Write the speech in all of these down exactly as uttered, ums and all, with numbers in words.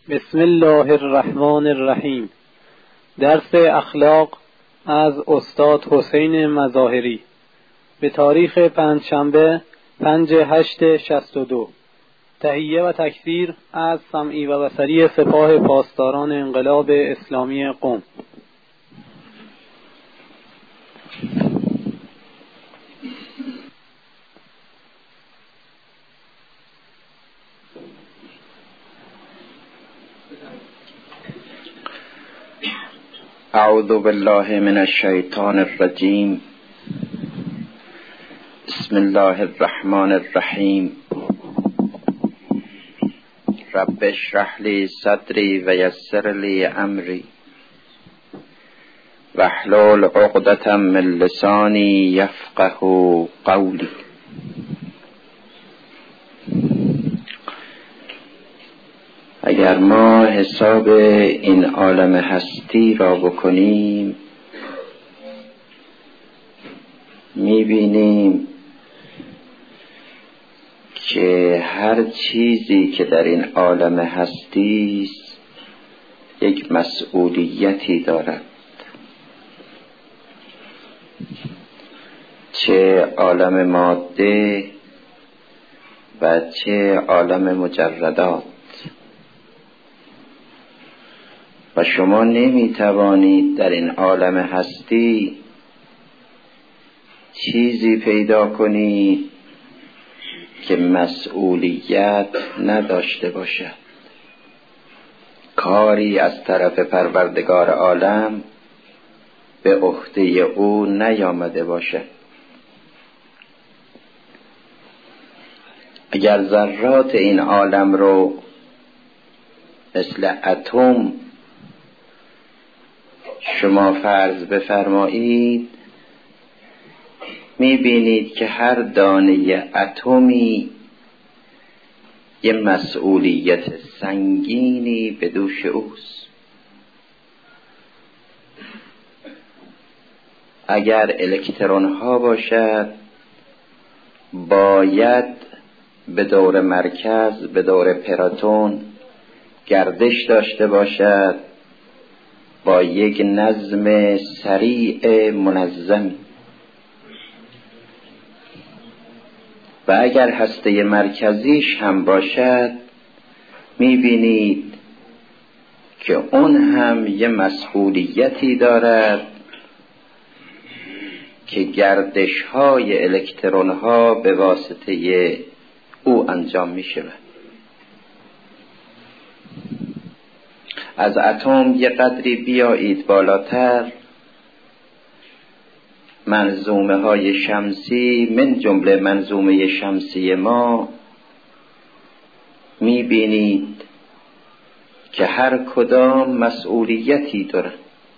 بسم الله الرحمن الرحیم. درس اخلاق از استاد حسین مظاهری به تاریخ پنجشنبه پنج هشت شصت و دو. تحیه و تکبیر از سمعی و بصری سپاه پاسداران انقلاب اسلامی قم. اعوذ بالله من الشیطان الرجیم. بسم الله الرحمن الرحیم. رب اشرح لی صدری و یسر لی امری واحلل عقدة من لسانی یفقهوا قولی. اگر ما حساب این عالم هستی را بکنیم میبینیم که هر چیزی که در این عالم هستی است یک مسئولیتی دارد، چه عالم ماده و چه عالم مجردات. و شما نمیتوانید در این عالم هستی چیزی پیدا کنید که مسئولیت نداشته باشد، کاری از طرف پروردگار عالم به عهده او نیامده باشد. اگر ذرات این عالم رو مثل اتم شما فرض بفرمایید، میبینید که هر دانه اتمی یه مسئولیت سنگینی به دوش اوست. اگر الکترون ها باشد باید به دور مرکز، به دور پروتون گردش داشته باشد با یک نظم سریع منظم. و اگر هسته مرکزیش هم باشد میبینید که اون هم یه مسئولیتی دارد که گردش های الکترون ها به واسطه او انجام می شود. از اتم یه قدری بیایید بالاتر، منظومه های شمسی من جمله منظومه شمسی ما میبینید که هر کدام مسئولیتی داره.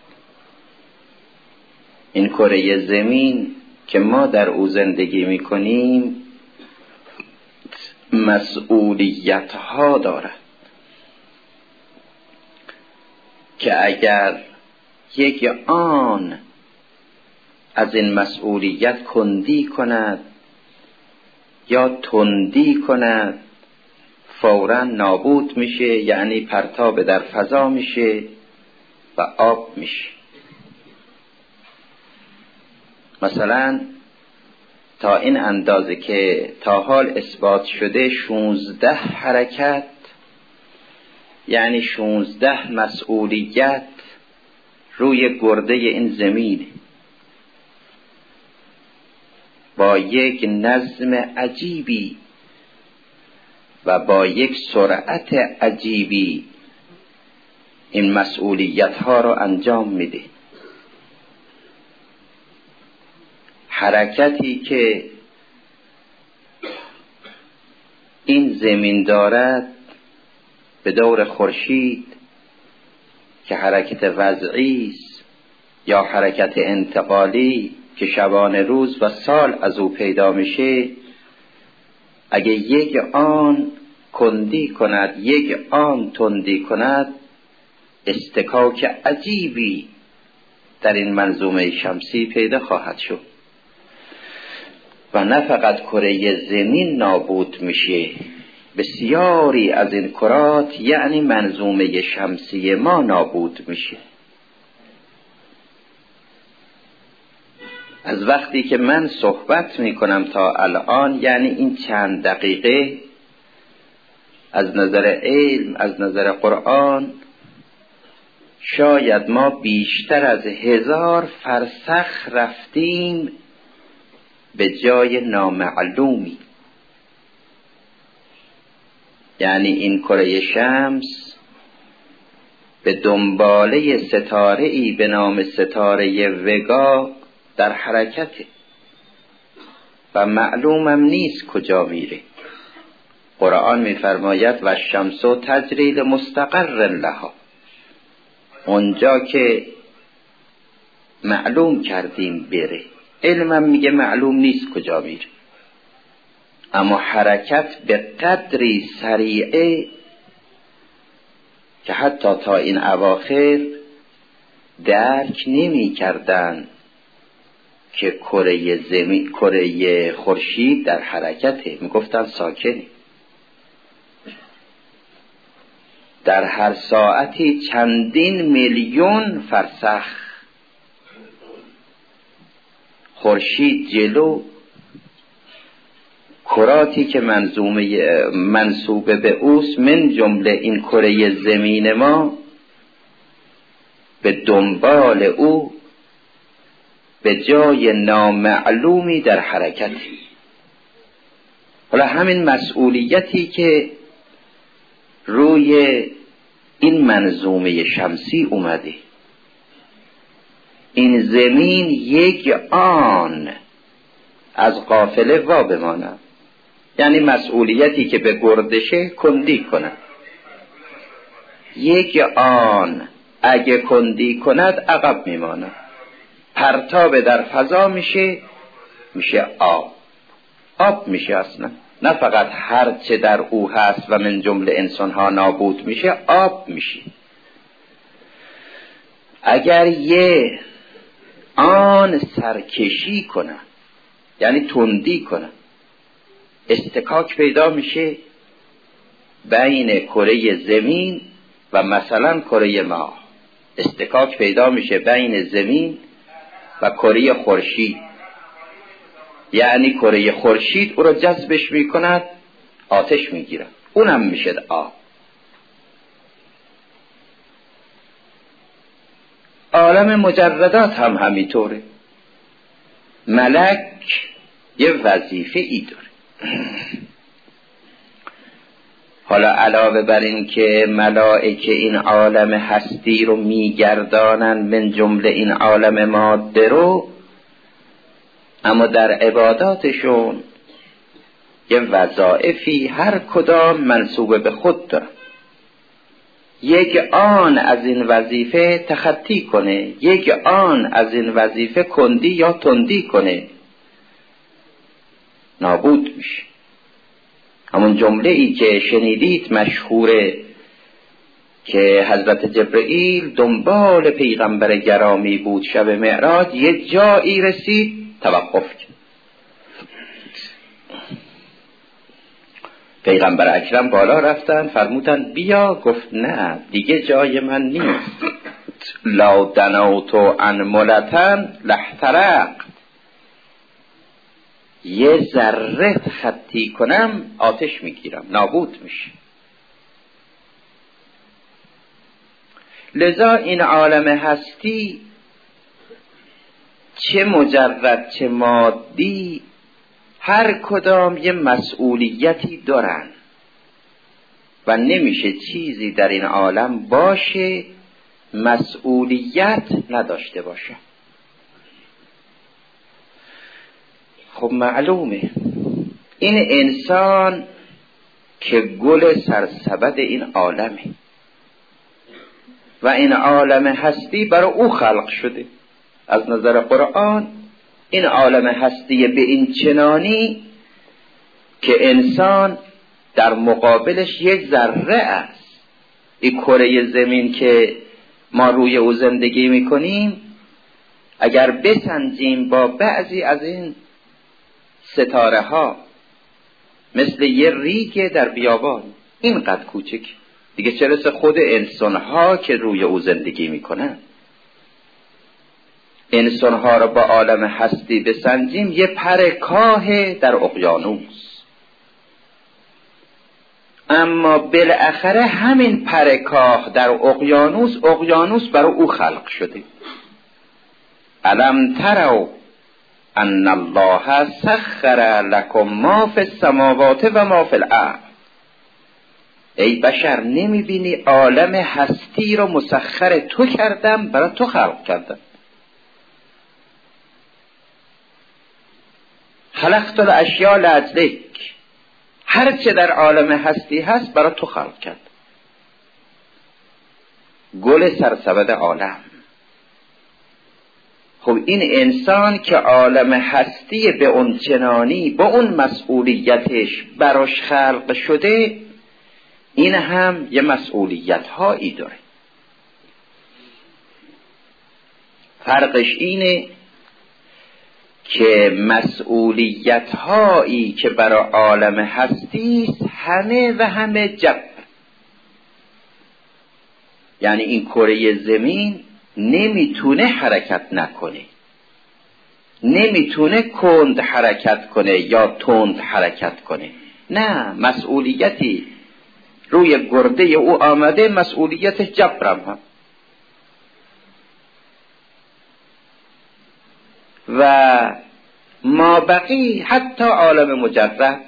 این کره زمین که ما در او زندگی میکنیم مسئولیت ها دارد که اگر یک آن از این مسئولیت کندی کند یا تندی کند فوراً نابود میشه، یعنی پرتاب در فضا میشه و آب میشه. مثلا تا این اندازه که تا حال اثبات شده شونزده حرکت، یعنی شونزده مسئولیت روی گرده این زمین با یک نظم عجیبی و با یک سرعت عجیبی این مسئولیت ها رو انجام میده. حرکتی که این زمین دارد به دور خورشید که حرکت وضعی است یا حرکت انتقالی که شبانه روز و سال از او پیدا میشه، اگه یک آن کندی کند یک آن تندی کند استکاک عجیبی در این منظومه شمسی پیدا خواهد شد. و نه فقط کره زمین نابود میشه، بسیاری از این کرات یعنی منظومه شمسی ما نابود میشه. از وقتی که من صحبت میکنم تا الان، یعنی این چند دقیقه، از نظر علم، از نظر قرآن، شاید ما بیشتر از هزار فرسخ رفتیم به جای نامعلومی. یعنی این کره شمس به دنباله ستاره‌ای به نام ستاره وگا در حرکته و معلومم نیست کجا میره. قرآن میفرماید و الشمس تجری لمستقر لها، اونجا که معلوم کردیم بره. علمم میگه معلوم نیست کجا میره، اما حرکت به قدری سریعه که حتی تا این اواخر درک نمی کردن که کره زمین، کره خورشید در حرکته. میگفتن ساکنه. در هر ساعتی چندین میلیون فرسخ خورشید جلو، کراتی که منظومه منسوبه به اوست، من جمله این کره زمین ما، به دنبال او به جای نامعلومی در حرکتی. حالا همین مسئولیتی که روی این منظومه شمسی اومده، این زمین یک آن از قافله وا بماند، یعنی مسئولیتی که به گردشه کندی کنه. یک آن اگه کندی کند عقب میماند، پرتاب در فضا میشه، میشه آب. آب میشه اصلا، نه فقط هر چه در او هست و من جمله انسان ها نابود میشه، آب میشه. اگر یه آن سرکشی کنه، یعنی تندی کنه، استکاک پیدا میشه بین کره زمین و مثلا کره ماه. استکاک پیدا میشه بین زمین و کره خورشید، یعنی کره خورشید او را جذبش میکند، آتش میگیرد، اونم میشه آب. عالم مجردات هم همینطوره. ملک یه وظیفه ای داره. حالا علاوه بر این که ملائکه این عالم هستی رو میگردانن، من جمله این عالم ماده رو، اما در عباداتشون یه وظایفی هر کدام منسوب به خود دارن. یک آن از این وظیفه تخطی کنه، یک آن از این وظیفه کندی یا تندی کنه، نابود میشه. همون جمله ای که شنیدید مشهوره که حضرت جبرئیل دنبال پیغمبر گرامی بود شب معراج، یه جایی رسید توقف کرد. پیغمبر اکرم بالا رفتن، فرمودن بیا، گفت نه دیگه جای من نیست. لا دنوتو انملتن لحترق، یه ذره خطی کنم آتش میگیرم، نابود میشه. لذا این عالم هستی چه مجرد چه مادی هر کدام یه مسئولیتی دارن و نمیشه چیزی در این عالم باشه مسئولیت نداشته باشه. خب معلومه این انسان که گل سرسبد این عالمه و این عالم هستی برای او خلق شده. از نظر قرآن این عالم هستی به این چنانی که انسان در مقابلش یک ذره است. این کره زمین که ما روی او زندگی میکنیم، اگر بسنجیم با بعضی از این ستاره ها مثل یه ریگ در بیابان، اینقدر کوچک، دیگه چه رسه خود انسان‌ها که روی او زندگی میکنن. انسان‌ها رو با عالم هستی بسنجیم، یه پر کاه در اقیانوس. اما بالاخره همین پر کاه در اقیانوس، اقیانوس برای او خلق شده. الم تروا ان الله سخر لكم ما فی السماوات و ما فی الارض. ای بشر نمیبینی عالم هستی رو مسخر تو کردم، برای تو خلق کردم. خلقت الاشیاء لاجلک، هر چه در عالم هستی هست برای تو خلق کرد. گل سرسبد عالم. خب این انسان که عالم هستی به اون چنانی با اون مسئولیتش براش خلق شده، این هم یه مسئولیت هایی داره. فرقش اینه که مسئولیت هایی که برای عالم هستی است همه و همه جبر. یعنی این کره زمین نمیتونه حرکت نکنه، نمیتونه کند حرکت کنه یا تند حرکت کنه. نه، مسئولیتی روی گرده او آمده، مسئولیت جبرم هم. و ما بقی حتی عالم مجرد،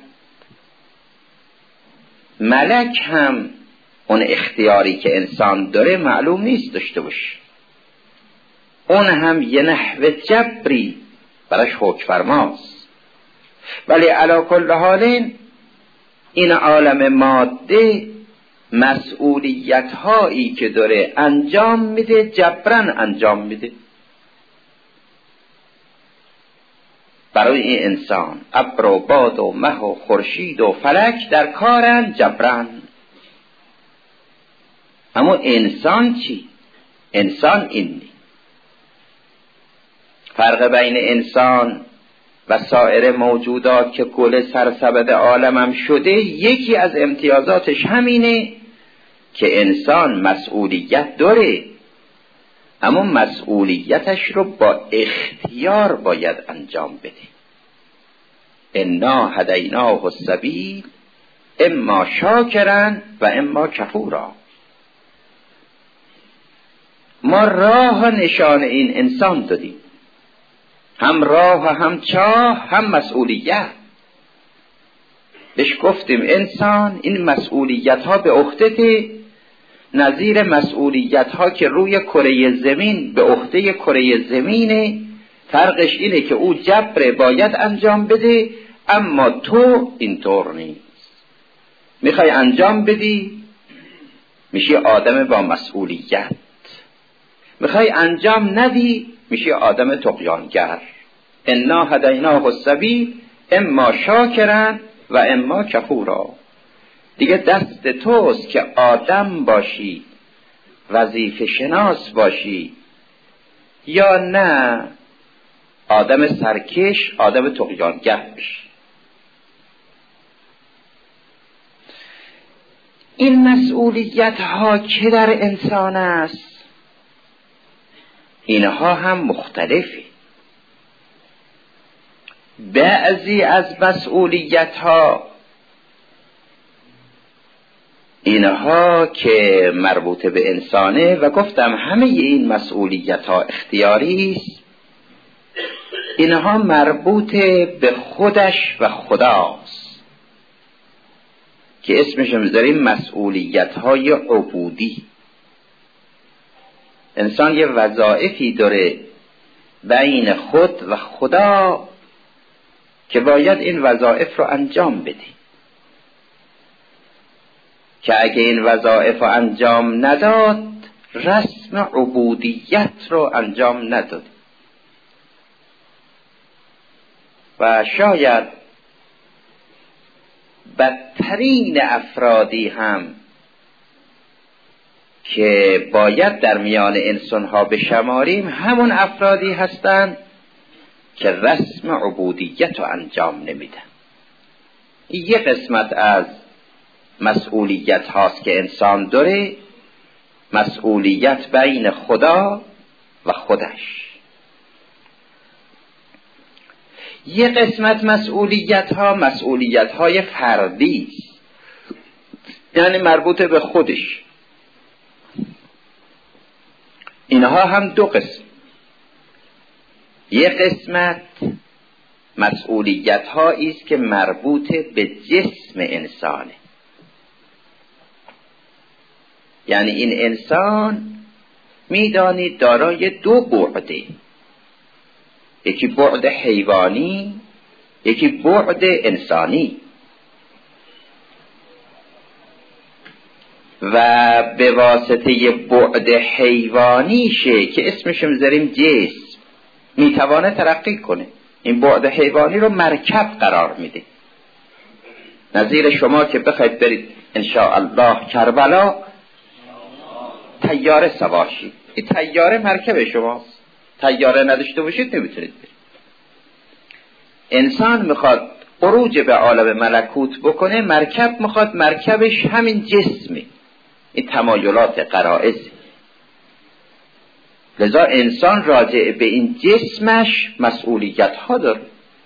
ملک هم اون اختیاری که انسان داره معلوم نیست داشته باشه. اون هم یه نحو جبری براش حکم فرماست. ولی علی کل حال این عالم ماده مسئولیت هایی که داره انجام میده، جبران انجام میده. برای این انسان ابر و باد و مه و خورشید و فلک در کارن جبران. اما انسان چی؟ انسان اینی. فرق بین انسان و سایر موجودات که کل سرسبد عالمم شده، یکی از امتیازاتش همینه که انسان مسئولیت داره، اما مسئولیتش رو با اختیار باید انجام بده. انا هدیناه السبیل اما شاکرا و اما کفورا. ما راه نشان این انسان دادیم، هم راه هم چاه هم مسئولیت. بهش گفتیم انسان این مسئولیت ها به عهدته، نظیر مسئولیت ها که روی کره زمین به عهده کره زمینه. فرقش اینه که او جبر باید انجام بده، اما تو اینطور نیست. میخوای انجام بدی میشی آدم با مسئولیت، میخوای انجام ندی میشی آدم طغیانگر. انا هدیناه السبیل اما شاکرا و اما کفورا. دیگه دست توست که آدم باشی، وظیفه شناس باشی، یا نه آدم سرکش، آدم طغیانگر بشی. این مسئولیت ها که در انسان است، اینها هم مختلفی. بعضی از مسئولیت ها اینها که مربوط به انسانه، و گفتم همه این مسئولیت ها اختیاری است، اینها مربوط به خودش و خداست که اسمش میذاریم مسئولیت های عبودی. انسان یه وظایفی داره بین خود و خدا که باید این وظایف رو انجام بده، که اگه این وظایف رو انجام نداد رسم عبودیت رو انجام نداد. و شاید بدترین افرادی هم که باید در میان انسان‌ها بشماریم همون افرادی هستند که رسم عبودیت رو انجام نمیدن. یه قسمت از مسئولیت هاست که انسان داره، مسئولیت بین خدا و خودش. یه قسمت مسئولیت ها مسئولیت های فردی است، یعنی مربوط به خودش. اینها هم دو قسم. یه قسمت مسئولیت هایی است که مربوط به جسم انسانه، یعنی این انسان میدانید دارای دو بعده، یکی بعد حیوانی، یکی بعد انسانی. و به واسطه بعد حیوانیشه که اسمش میذاریم جسم، میتوانه ترقی کنه. این بعد حیوانی رو مرکب قرار میده. نظیر شما که بخواید برید انشاءالله کربلا، طیاره سوار شید، این طیاره مرکب شماست. طیاره نداشته باشید نمیتونید برید. انسان میخواد خروج به عالم ملکوت بکنه، مرکب میخواد مرکبش همین جسمه. این تمایلات غرائز. لذا انسان راجع به این جسمش مسئولیت ها داره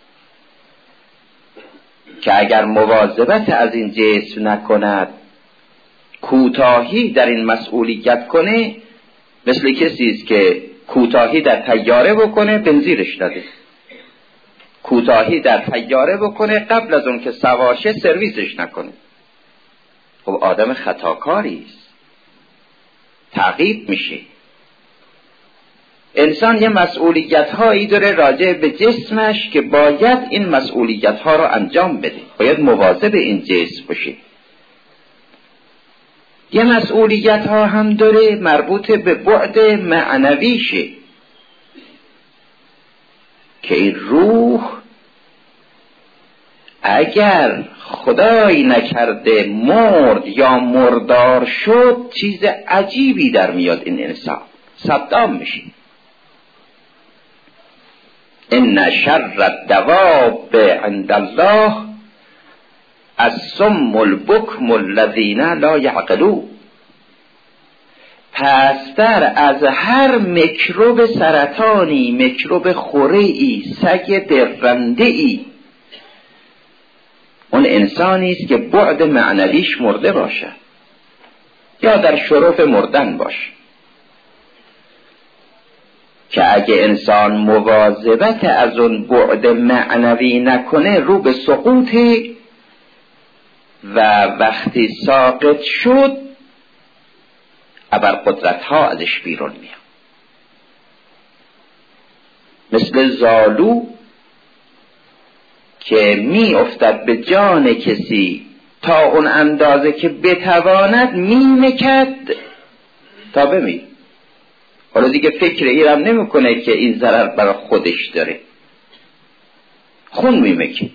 که اگر مواظبت از این جسم نکند، کوتاهی در این مسئولیت کنه، مثل کسی است که کوتاهی در طیاره بکنه بنزینش نده، کوتاهی در طیاره بکنه قبل از اون که سواشه سرویسش نکنه. خب آدم خطاکاری است، تعقیب میشه. انسان یه مسئولیت هایی داره راجع به جسمش که باید این مسئولیت ها رو انجام بده، باید مواظب این جسم باشه. یه مسئولیت ها هم داره مربوط به بعد معنویشه که این روح اگر خدای نکرده مرد یا مردار شد، چیز عجیبی در میاد. این انسان صدام میشه. ان شر الدواب عند الله الصم البکم الذین لا یعقلون. پستر از هر میکروب سرطانی، میکروب خوره‌ای، سگ درنده‌ای، اون انسانی است که بعد معنویش مرده باشه یا در شرف مردن باشه. که اگه انسان مواظبت از اون بعد معنوی نکنه، رو به سقوطه و وقتی ساقط شد ابرقدرت ها ازش بیرون میاد. مثل زالو که می افتد به جان کسی تا اون اندازه که بتواند می مکد تا بمیر. حالا دیگه فکر ایرم نمی کنه که این ضرر برای خودش داره، خون می مکد.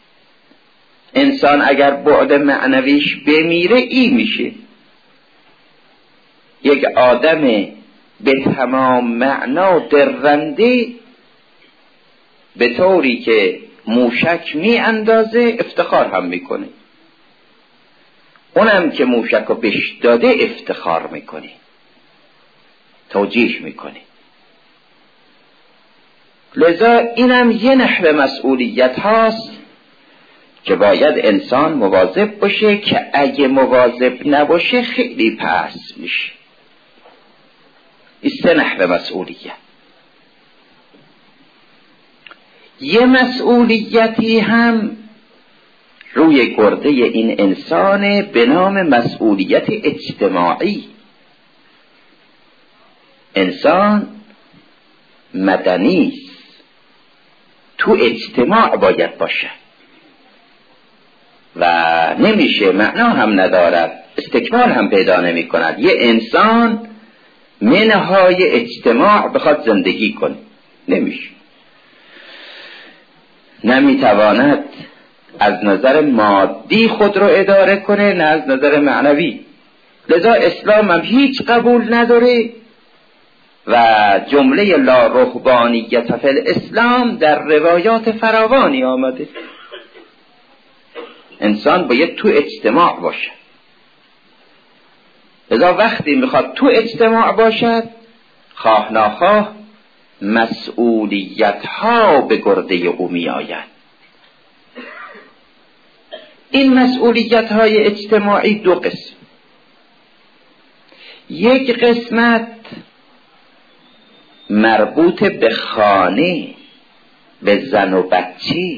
انسان اگر بعد معنویش بمیره ای میشه یک آدم به تمام معنا درنده، به طوری که موشک می اندازه افتخار هم میکنه. اونم که موشک رو بهش داده افتخار میکنه، توجیه میکنه. لذا اینم یه نحو مسئولیت هاست که باید انسان مواظب باشه که اگه مواظب نباشه خیلی پس میشه. این سه نحو مسئولیت. یه مسئولیتی هم روی گرده این انسان به نام مسئولیت اجتماعی. انسان مدنی است، تو اجتماع باید باشه و نمیشه، معنا هم ندارد، استکمال هم پیدا نمی کند. یه انسان منهای اجتماع بخواد زندگی کنه نمیشه، نمیتواند از نظر مادی خود رو اداره کنه نه از نظر معنوی. لذا اسلام هم هیچ قبول نداره و جمله لا رهبانیت فی الاسلام در روایات فراوانی آمده. انسان باید تو اجتماع باشد. لذا وقتی میخواد تو اجتماع باشد، خواه ناخواه مسئولیت ها به گرده او می آید. این مسئولیت های اجتماعی دو قسم. یک قسمت مربوط به خانه، به زن و بچه،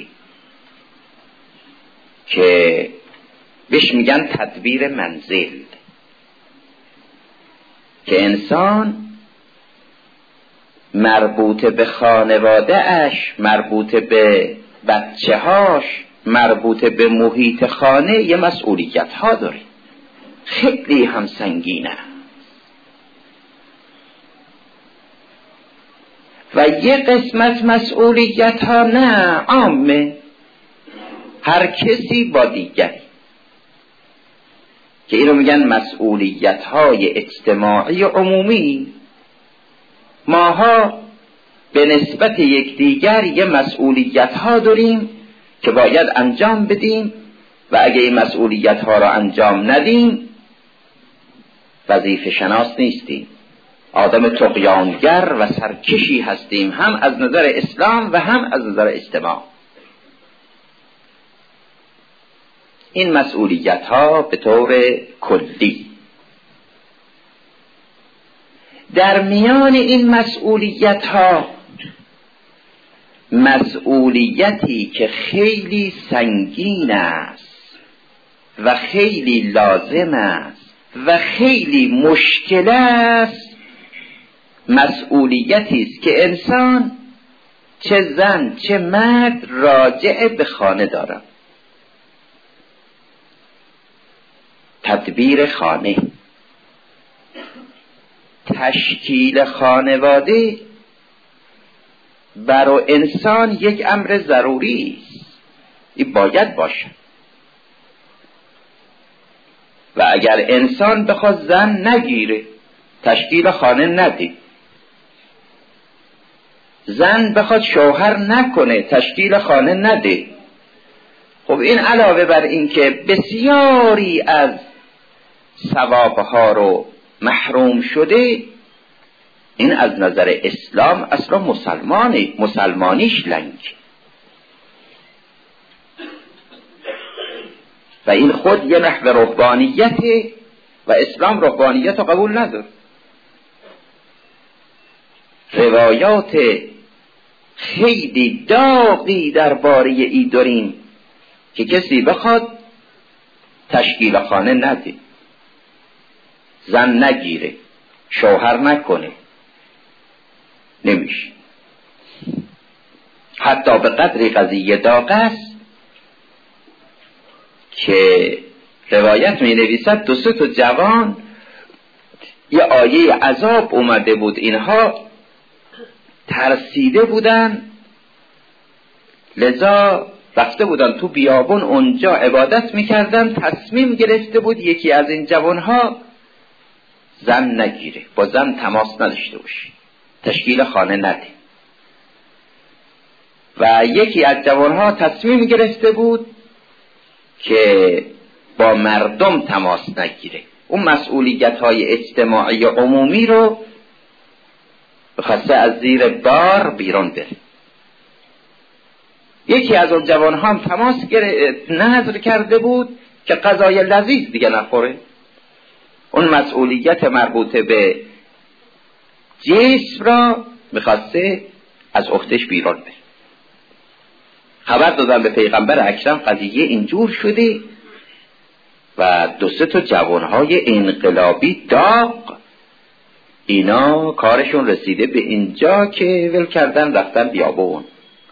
که بهش میگن تدبیر منزل، که انسان مربوط به خانواده اش، مربوط به بچه هاش، مربوط به محیط خانه یه مسئولیت ها داره، خیلی هم سنگینه. و یه قسمت مسئولیت ها نه عامه، هر کسی با دیگری، که اینو میگن مسئولیت های اجتماعی عمومی. ماها به نسبت یکدیگر یه مسئولیت ها داریم که باید انجام بدیم و اگه این مسئولیت ها را انجام ندیم وظیفه شناس نیستیم، آدم طغیانگر و سرکشی هستیم، هم از نظر اسلام و هم از نظر اجتماع. این مسئولیت ها به طور کلی. در میان این مسئولیت ها مسئولیتی که خیلی سنگین است و خیلی لازم است و خیلی مشکل است، مسئولیتی است که انسان چه زن چه مرد راجع به خانه دارد. تدبیر خانه، تشکیل خانواده برای انسان یک امر ضروری است، این باید باشه. و اگر انسان بخواد زن نگیره، تشکیل خانه نده، زن بخواد شوهر نکنه، تشکیل خانه نده، خب این علاوه بر این که بسیاری از ثوابها رو محروم شده، این از نظر اسلام اصلا مسلمانه، مسلمانیش لنگ. و این خود یه نحو رهبانیته و اسلام رهبانیت رو قبول نداره. روایات خیلی داغی درباره ای داریم که کسی بخواد تشکیل خانه نده، زن نگیره، شوهر نکنه، نمیشه. حتی به قدری قضیه داغ است که روایت می نویسد دو سه تا جوان یه آیه عذاب اومده بود، اینها ترسیده بودن، لذا رفته بودن تو بیابون، اونجا عبادت میکردن. تصمیم گرفته بود یکی از این جوانها زن نگیره، با زن تماس نداشته باشه، تشکیل خانه نده. و یکی از جوانها تصمیم گرفته بود که با مردم تماس نگیره، اون مسئولیت های اجتماعی عمومی رو بخواسته از زیر بار بیرون بره. یکی از اون جوانها هم تماس نظر کرده بود که غذای لذیذ دیگه نخوره، اون مسئولیت مربوط به جسم را میخواسته از عهده‌اش بیرون بره. خبر دادن به پیغمبر اکرم قضیه اینجور شده و دو سه تا جوانهای انقلابی داغ، اینا کارشون رسیده به اینجا که ول کردن رفتن بیابون.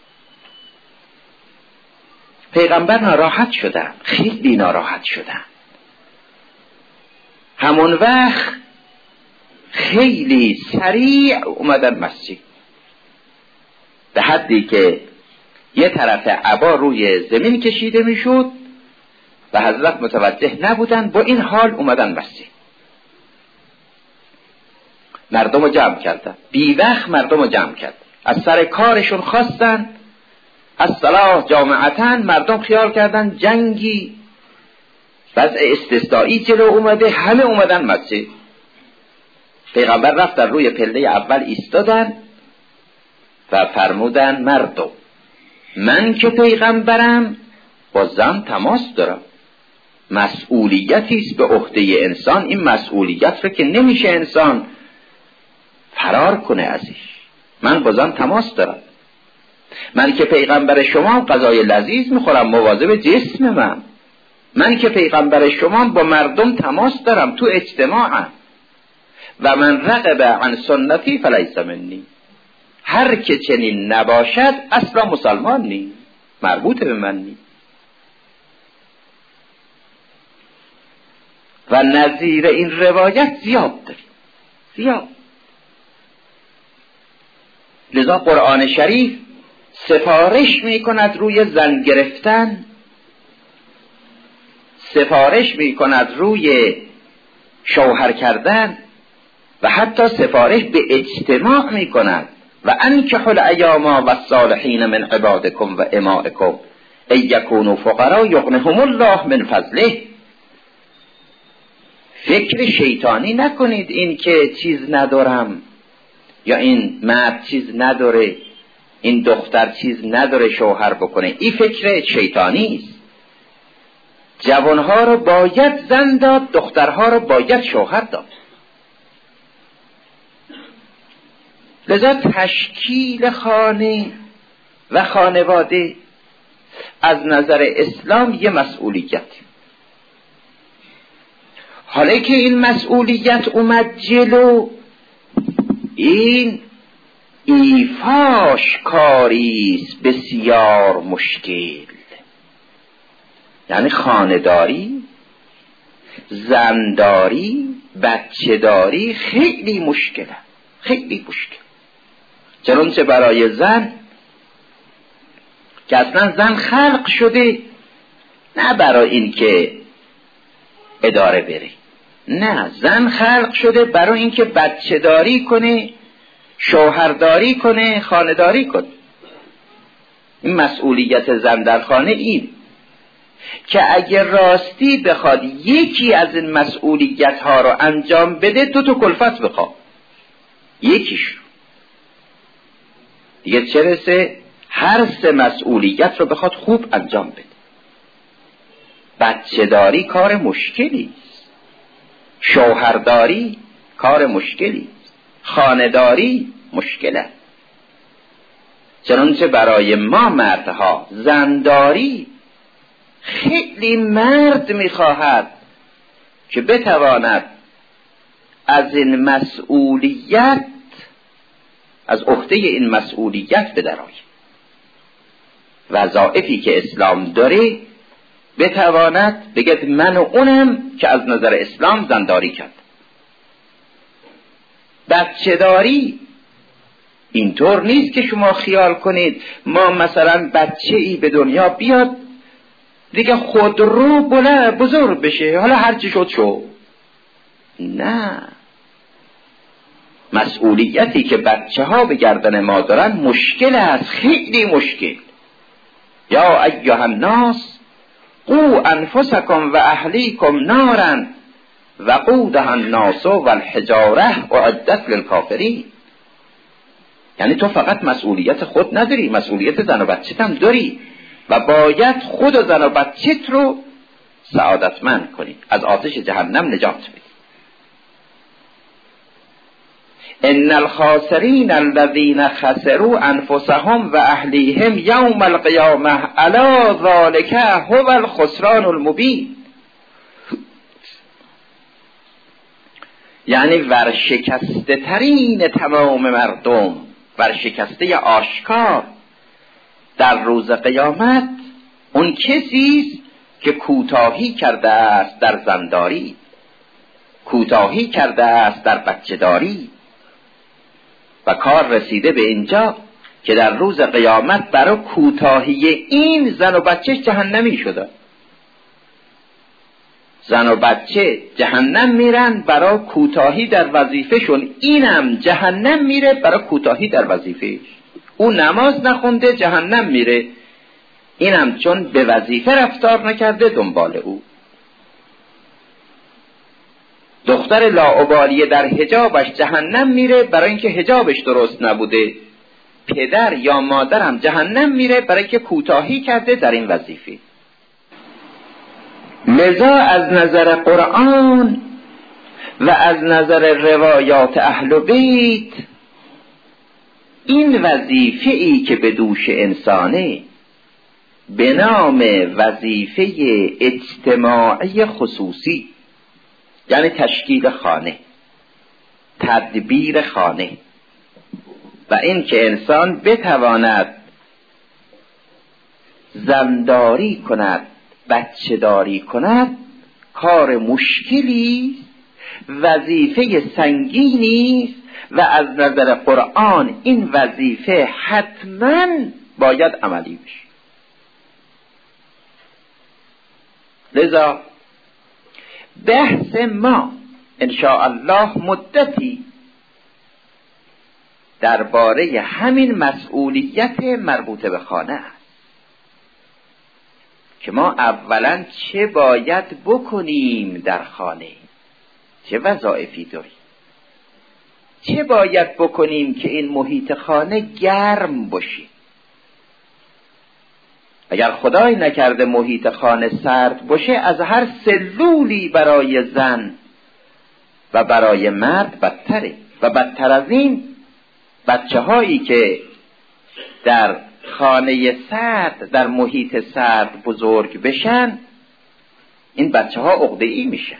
پیغمبر ناراحت شدن، خیلی ناراحت شدن. همون وقت خیلی سریع اومدن مسجد، به حدی که یه طرف عبا روی زمین کشیده میشد و حضرت متوجه نبودن. با این حال اومدن مسجد، مردم رو جمع کردن، بی وقت مردم رو جمع کردن، از سر کارشون خواستن از صلاح جامعتن. مردم خیال کردن جنگی وضع استثنایی جلو اومده، همه اومدن مسجد. پیغمبر رفت در روی پله اول ایستادن و فرمودن مردم من که پیغمبرم با زن تماس دارم، مسئولیتی است به عهده انسان، این مسئولیت رو که نمیشه انسان فرار کنه ازش. من با زن تماس دارم، من که پیغمبر شما غذای لذیذ میخورم، مواظب جسم من. من که پیغمبر شما با مردم تماس دارم، تو اجتماعم. و من رغب عن سنتی فلیس منی، هر که چنین نباشد اصلا مسلمان نی، مربوط به من نی. و نظیر این روایت زیاد داریم، زیاد. لذا قرآن شریف سفارش می کند روی زن گرفتن، سفارش می کند روی شوهر کردن و حتی سفارش به اجتماع می کند. و انکحوا الایام و الصالحین من عبادکم و امائکم ان یکونوا فقراء یغنهم الله من فضله. فکر شیطانی نکنید این که چیز ندارم، یا این مرد چیز نداره، این دختر چیز نداره شوهر بکنه. این فکر شیطانی است. جوانها رو باید زن داد، دخترها رو باید شوهر داد. لذا تشکیل خانه و خانواده از نظر اسلام یه مسئولیت. حالا که این مسئولیت اومد جلو، این ایفاش کاریست بسیار مشکل. یعنی خانه‌داری، زنداری، بچه‌داری خیلی مشکله، خیلی مشکل. چنانچه برای زن که اصلا زن خلق شده نه برای این که اداره بره، نه، زن خلق شده برای این که بچه‌داری کنه، شوهرداری کنه، خانه‌داری کنه. این مسئولیت زن در خانه این که اگر راستی بخواد یکی از این مسئولیت ها رو انجام بده، دو تا کلفت بخواد، یکیش دیگه چه رسه هر سه مسئولیت رو بخواد خوب انجام بده. بچه‌داری کار مشکلی است، شوهرداری کار مشکلی است، خانه‌داری مشکله. چنانچه برای ما مردها زنداری خیلی مرد میخواهد که بتواند از این مسئولیت، از عهده این مسئولیت بدرآید. وظایفی که اسلام داره بتواند بگه من و اونم که از نظر اسلام زنداری کرد. بچه‌داری اینطور نیست که شما خیال کنید ما مثلا بچه ای به دنیا بیاد دیگه خود رو بله بزرگ بشه، حالا هرچی شد شو. نه، مسئولیتی که بچه ها به گردن ما دارن مشکل است، خیلی مشکل. یا ایها الناس قوا انفسکم و اهلیکم نارا وقودها الناس والحجاره اعدت للکافرین. یعنی تو فقط مسئولیت خود نداری، مسئولیت زن و بچت هم داری و باید خود و زن و بچت رو سعادتمند کنی، از آتش جهنم نجات بدی. ان الخاسرین الذین خسروا انفسهم و اهلیهم یوم القیامه الا ذلک هو الخسران المبین. یعنی ورشکسته ترین تمام مردم، ورشکسته آشکار در روز قیامت اون کسیست که کوتاهی کرده است در زنداری، کوتاهی کرده است در بچه‌داری و کار رسیده به اینجا که در روز قیامت برای کوتاهی این زن و بچه جهنمی شده. زن و بچه جهنم میرن برای کوتاهی در وظیفهشون، اینم جهنم میره برای کوتاهی در وظیفهش. او نماز نخونده جهنم میره، اینم چون به وظیفه رفتار نکرده دنبال او. دختر لاابالی در حجابش جهنم میره برای اینکه حجابش درست نبوده. پدر یا مادر هم جهنم میره برای اینکه کوتاهی کرده در این وظیفه. لذا از نظر قرآن و از نظر روایات اهل بیت این وظیفه ای که به دوش انسانه به نام وظیفه اجتماعی خصوصی، یعنی تشکیل خانه، تدبیر خانه و این که انسان بتواند زنداری کند، بچه داری کند، کار مشکلی، وظیفه سنگینی و از نظر قرآن این وظیفه حتما باید عملی بشه. لذا بحث ما انشاءالله مدتی درباره همین مسئولیت مربوط به خانه است که ما اولا چه باید بکنیم در خانه، چه وظایفی داریم، چه باید بکنیم که این محیط خانه گرم باشه. اگر خدای نکرده محیط خانه سرد باشه، از هر سلولی برای زن و برای مرد بدتره. و بدتر از این، بچه هایی که در خانه سرد، در محیط سرد بزرگ بشن، این بچه ها عقده‌ای میشن.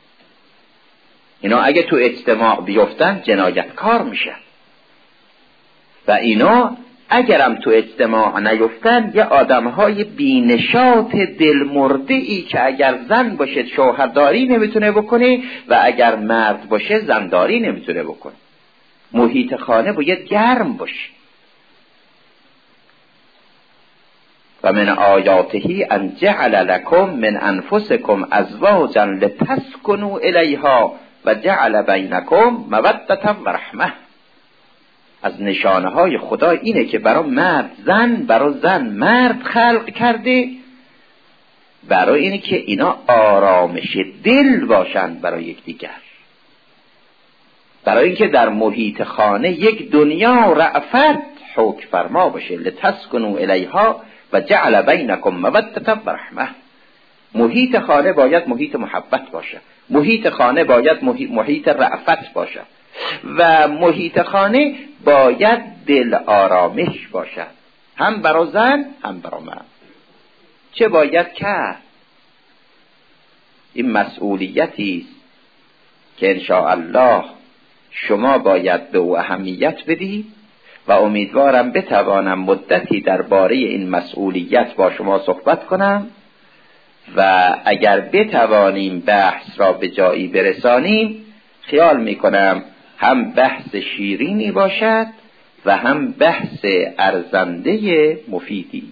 اینا اگه تو اجتماع بیفتن جنایتکار میشن و اینا اگرم تو اجتماع نیفتن یه آدمهای بینشاط دلمرده ای که اگر زن باشه شوهرداری نمیتونه بکنه و اگر مرد باشه زنداری نمیتونه بکنه. محیط خانه باید گرم باشه. و من آیاته ان جعل لکم من انفسکم ازواجا لتسکنوا الیها و جعل بینکم مودة و رحمه. از نشانه های خدا اینه که برای مرد زن، برای زن مرد خلق کرده، برای اینه که اینا آرامش دل باشن برای یکدیگر، برای اینکه در محیط خانه یک دنیا رأفت حکم فرما باشه. لتسکنوا الیها و جعل بینکم مودة و رحمه. محیط خانه باید محیط محبت باشه، محیط خانه باید محیط رأفت باشه و محیط خانه باید دل آرامش باشد، هم برای زن هم برای مرد. چه باید کرد؟ این مسئولیتی است که انشاءالله شما باید به او اهمیت بدید و امیدوارم بتوانم مدتی درباره این مسئولیت با شما صحبت کنم و اگر بتوانیم بحث را به جایی برسانیم خیال میکنم هم بحث شیرینی باشد و هم بحث ارزنده مفیدی.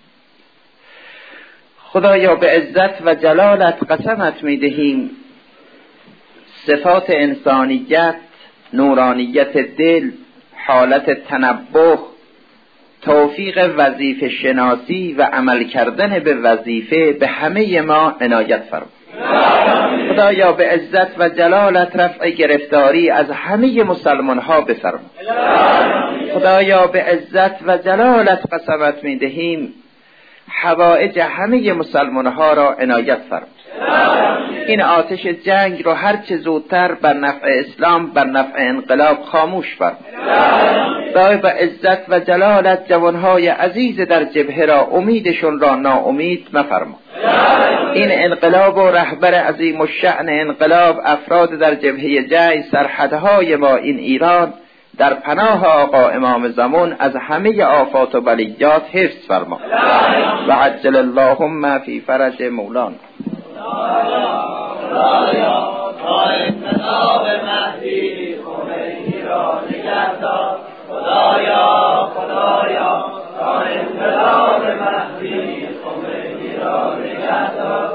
خدایا به عزت و جلالت قسمت میدهیم صفات انسانیت، نورانیت دل، حالت تنبه، توفیق وظیفه شناسی و عمل کردن به وظیفه به همه ما عنایت فرما. خدایا به عزت و جلالت رفع گرفتاری از همه مسلمان ها بفرما. خدایا به عزت و جلالت قسمت می دهیم حوائج همه مسلمان ها را عنایت فرما. این آتش جنگ رو هر چه زودتر بر نفع اسلام، بر نفع انقلاب خاموش فرما. خدای به عزت و جلالت جوانهای عزیز در جبهه را امیدشون را ناامید مفرما. این انقلاب و رهبر عظیم الشأن انقلاب، افراد در جبهه جنگ، سرحدهای ما این ایران، در پناه آقا امام زمان از همه آفات و بلیات حفظ فرما و عجل اللهم فی فرج مولانا. خدایا تا انقلاب مهدی خمینی را نگهدار. خدایا خدایا تا انقلاب مهدی خمینی را نگهدار.